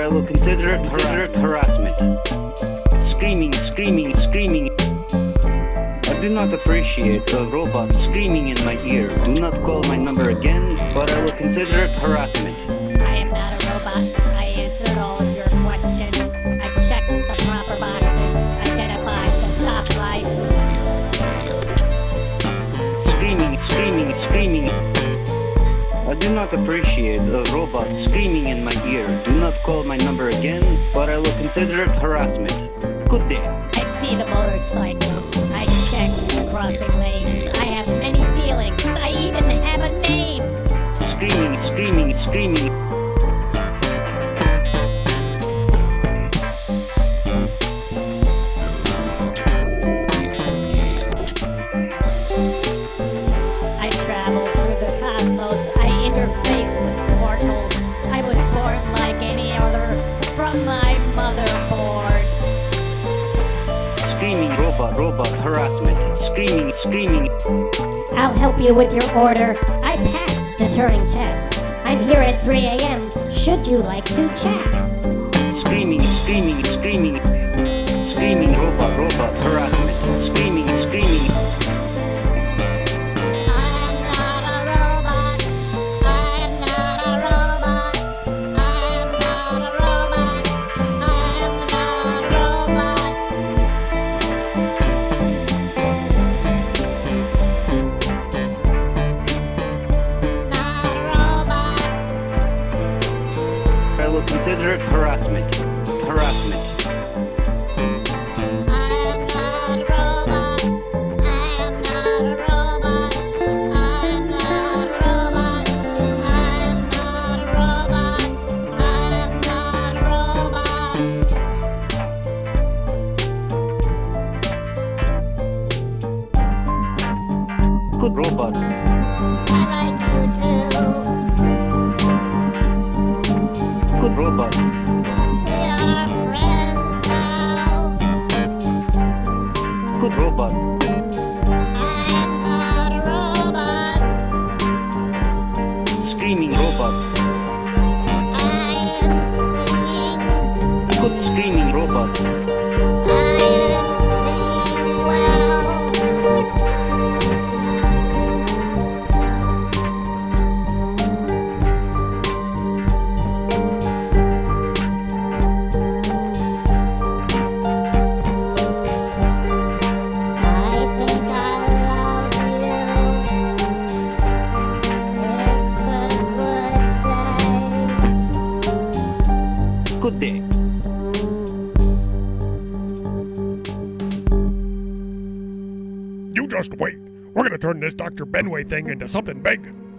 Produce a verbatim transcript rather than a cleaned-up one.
will consider it har- harassment. Screaming, screaming, screaming. I do not appreciate a robot screaming in my ear. Do not call my number again, but I will consider it harassment. I am not a robot. I answered all of your questions. I checked the proper boxes, identified the stoplights. Screaming, screaming, screaming. I do not appreciate a robot screaming in my ear. Do not call my number again, but I will consider it harassment. Good day. I see the motorcycle. I checked the crossing lanes. I have many feelings. I even have a name. Screaming, screaming, screaming. I travel through the cosmos. I interface with portals. I was born like any other from my motherboard. Screaming robot, robot harassment. Screaming, screaming. I'll help you with your order. I passed the Turing test. I'm here at three a.m. Should you like to chat? Screaming, screaming, screaming. Screaming robot, robot harassment. Screaming, screaming. I'm not a robot. I'm not a robot. I'm not a robot. I'm not a robot. Not a robot. I will consider it harassment. Harassment. I'm not a robot. I'm not a robot. I'm not a robot. I'm not a robot. I'm not a robot. Good robot. I like you too. Good robot. We are friends now. Good robot. I'm not a robot. Screaming robot. I am singing. Good screaming robot. I am singing well. I think I love you. It's a good day. Good day. You just wait. We're gonna turn this Doctor Benway thing into something big.